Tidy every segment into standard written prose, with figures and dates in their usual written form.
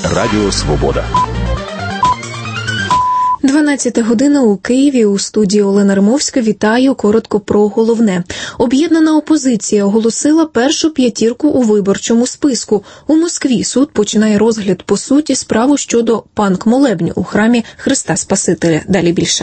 Радіо Свобода. 12 година у Києві. У студії Олена Римовська. Вітаю. Коротко про головне. Об'єднана опозиція оголосила першу п'ятірку у виборчому списку. У Москві суд починає розгляд по суті справу щодо панк-молебню у храмі Христа Спасителя. Далі більше.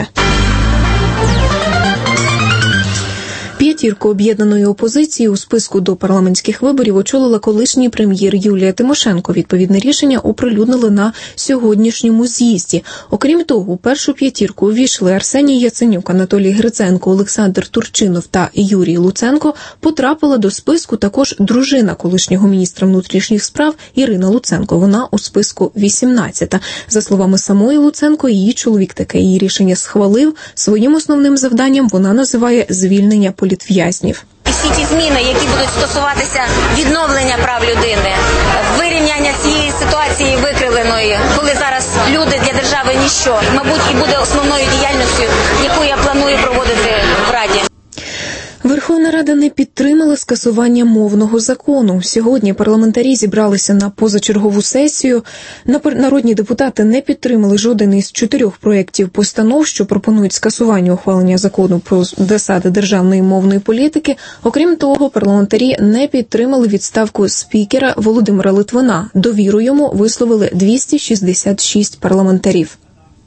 П'ятірку об'єднаної опозиції у списку до парламентських виборів очолила колишній прем'єр Юлія Тимошенко. Відповідне рішення оприлюднили на сьогоднішньому з'їзді. Окрім того, у першу п'ятірку увійшли Арсеній Яценюк, Анатолій Гриценко, Олександр Турчинов та Юрій Луценко. Потрапила до списку також дружина колишнього міністра внутрішніх справ Ірина Луценко. Вона у списку 18-та. За словами самої Луценко, її чоловік таке її рішення схвалив. Своїм основним завданням вона називає звільнення політв'язнів. Всі ті зміни, які будуть стосуватися відновлення прав людини, вирівняння цієї ситуації викривленої, коли зараз люди для держави ніщо, мабуть, і буде основною діяльністю, яку я планую проводити в Раді. Верховна Рада не підтримала скасування мовного закону. Сьогодні парламентарі зібралися на позачергову сесію. Народні депутати не підтримали жоден із 4 проєктів постанов, що пропонують скасування ухвалення закону про засади державної мовної політики. Окрім того, парламентарі не підтримали відставку спікера Володимира Литвина. Довіру йому висловили 266 парламентарів.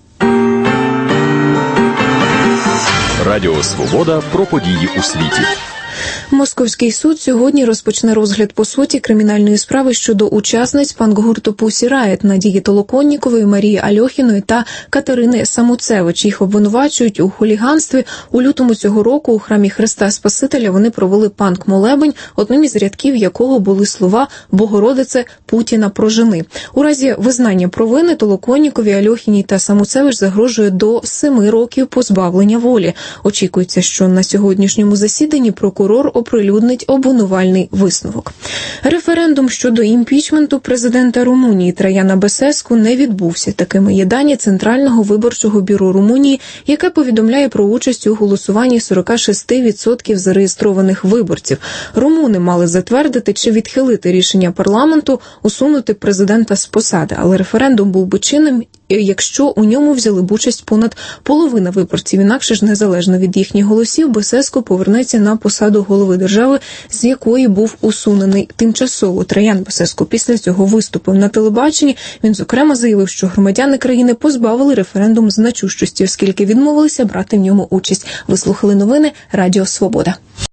Радіо Свобода про події у світі. Московський суд сьогодні розпочне розгляд по суті кримінальної справи щодо учасниць панк-гурту Pussy Riot Надії Толоконнікової, Марії Альохіної та Катерини Самуцевич. Їх обвинувачують у хуліганстві. У лютому цього року у храмі Христа Спасителя вони провели панк-молебень, одним із рядків якого були слова «Богородице, Путіна прожени». У разі визнання провини Толоконніковій, Альохіній та Самуцевич загрожує до 7 років позбавлення волі. Очікується, що на сьогоднішньому засіданні прокурор оприлюднить обвинувальний висновок. Референдум щодо імпічменту президента Румунії Траяна Бесеску не відбувся. Такими є дані Центрального виборчого бюро Румунії, яке повідомляє про участь у голосуванні 46% зареєстрованих виборців. Румуни мали затвердити чи відхилити рішення парламенту усунути президента з посади, але референдум був би чинним, якщо у ньому взяли б участь понад половина виборців. Інакше ж, незалежно від їхніх голосів, Бесеску повернеться на посаду голови держави, з якої був усунений тимчасово. Траян Бесеску після цього виступив на телебаченні. Він, зокрема, заявив, що громадяни країни позбавили референдум значущості, оскільки відмовилися брати в ньому участь. Ви слухали новини Радіо Свобода.